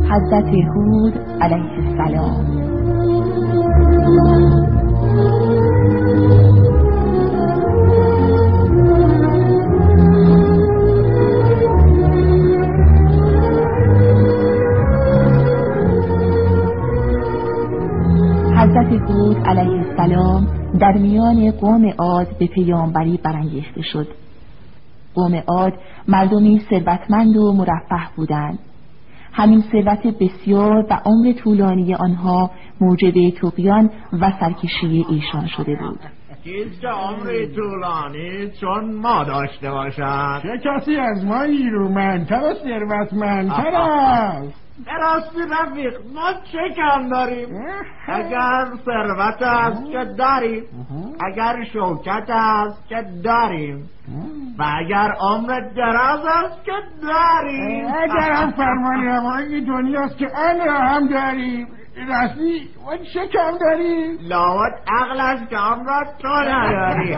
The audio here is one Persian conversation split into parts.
حضرت هود علیه السلام. حضرت هود علیه السلام در میان قوم عاد به پیامبری برانگیخته شد. قوم عاد مردمی ثروتمند و مرفه بودند. همین ثروت بسیار و عمر طولانی آنها موجب طغیان و سرکشی ایشان شده بود. چیز که عمر طولانی چون ما داشته باشد، چه کسی از ما نیرومندتر و ثروتمندتر است؟ راستی رفیق، ما چه کم داریم؟ اگر ثروت است که داریم، اگر شوکت است که داریم، و اگر عمر دراز است که داریم، اگر هم فرمان روایی دنیاست که آن را هم داریم. راستی ما چه کم داریم؟ لابد عقل از کم را تو نداری.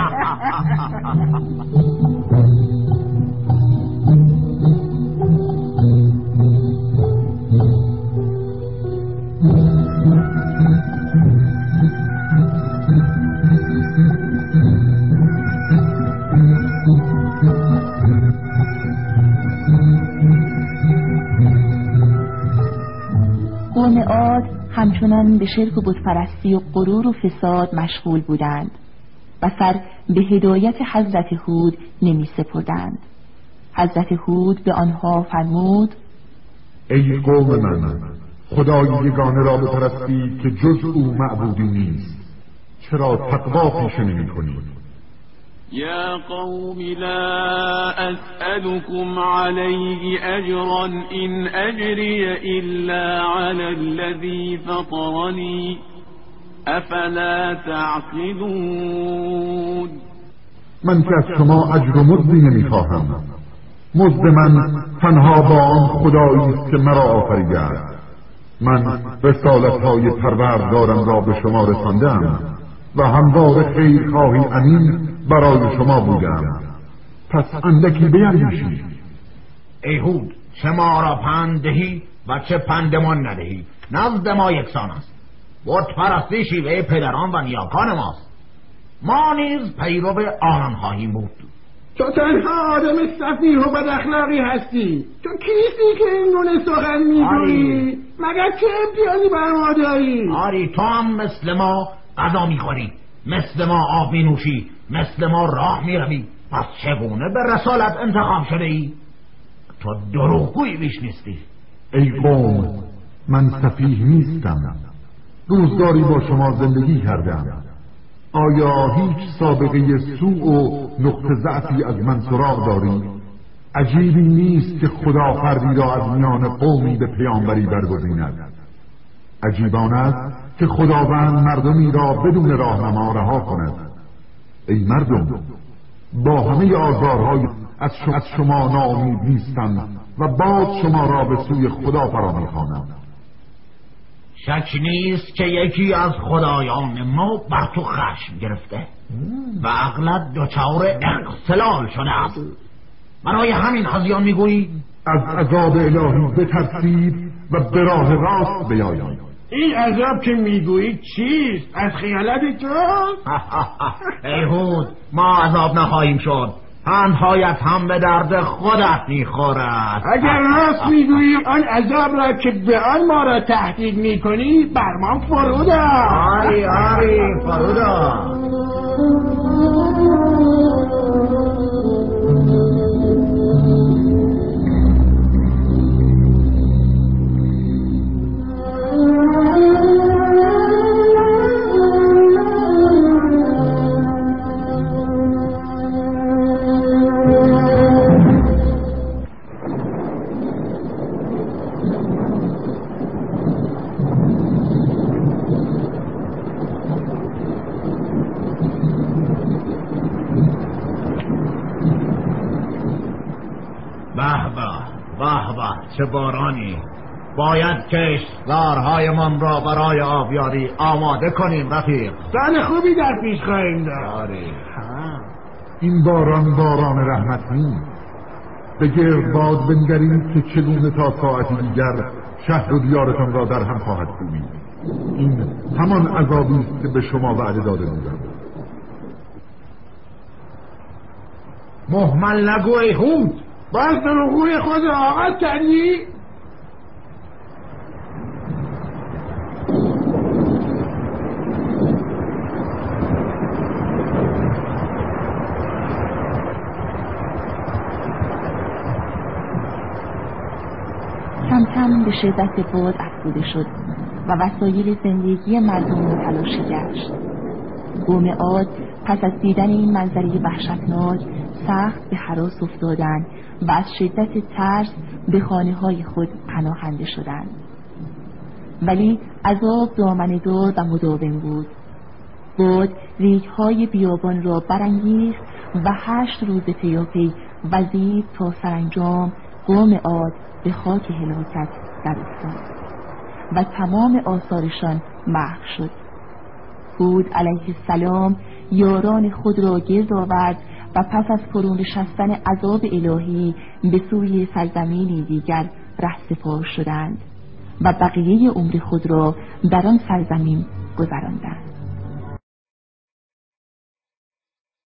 قوم عاد همچنان به شرک و بتپرستی و غرور و فساد مشغول بودند و سر به هدایت حضرت هود نمی سپردند. حضرت هود به آنها فرمود: ای قوم من، خدای یگانه را بپرستید که جز او معبودی نیست. چرا تقوا پیشه نمی کنید؟ يا قوم لا أسألكم عليه أجرا إن أجري إلا على الذي فطرني أفلا تعقلون. من که از شما اجر و مزدی نمیخواهم. مزد من تنها با آن خدایی است که مرا آفریده است. من رسالت‌های پروردگارم را به شما رساندم و همواره خیرخواهی امین برای شما بودم. پس اندکی بیندیشید. ای هود، چه ما را پند دهی و چه پندمان ندهی نزد ما یکسان است. بت پرستی شیوه پدران و نیاکان ماست. ما نیز پیرو آنان خواهیم بود. تو تنها آدم سفیه و بد اخلاقی هستی. تو کیستی که این گونه سخن میگویی؟ مگر چه امتیازی بر ما داری؟ آری، تو هم مثل ما غذا میخوری، مثل ما آب مینوشی، مثل ما راه میروی. پس چگونه به رسالت انتخاب شده ای؟ تو دروغگویی بیش نیستی. ای قوم، من سفیه نیستم. روزگاری با شما زندگی کردم. آیا هیچ سابقه سوء و نقطه ضعفی از من سراغ دارید؟ عجیبی نیست که خدا فردی را از میان قومی به پیامبری برگزیند. عجیب آن است که خداوند مردمی را بدون راهنما رها کند. ای مردم، با همه آزارهای از شما ناامید نیستم و باز شما را به سوی خدا فرا می‌خوانم. شک نیست که یکی از خدایان ما بر تو خشم گرفته و عقلت دچار اختلال شده است. برای همین هذیان میگویی از عذاب الهی بترسید و به راه راست بیایید. این عذاب که میگویی چیست؟ از خیالت تو؟ ای هود، ما عذاب نخواهیم شد. پندهایت هم به درد خودت میخورد. اگر راست میگویی آن عذاب را که به آن ما را تهدید میکنی بر ما فرود آر. آری فرود آر. چه بارانی! باید کشتزارهایمان را برای آبیاری آماده کنیم رفیق. سال خوبی در پیش خواهیم داشت. این باران رحمت نیست. به گردباد بنگرید که چگونه تا ساعتی دیگر شهر و دیارتان را در هم خواهد کوبید. این همان عذابی است که به شما وعده داده بودم. مهمل نگو ای هود، باز دروغوی خود را آغاز کردی؟ کم کم به شدت باد افزوده شد و وسایل زندگی مردم متلاشی گشت. قوم عاد پس از دیدن این منظره وحشتناک سخت به هراس افتادند و از شدت ترس به خانه‌های خود پناهنده شدند. ولی عذاب دامنه دار و مداوم بود. باد ریگ‌های بیابان را برانگیخت و 8 روز پیاپی وزید تا سرانجام قوم عاد به خاک هلاکت در افتاد و تمام آثارشان محو شد. هود علیه السلام یاران خود را گرد آورد و پس از فرو نشستن عذاب الهی به سوی سرزمینی دیگر رهسپار شدند و بقیه عمر خود را در آن سرزمین گذراندند.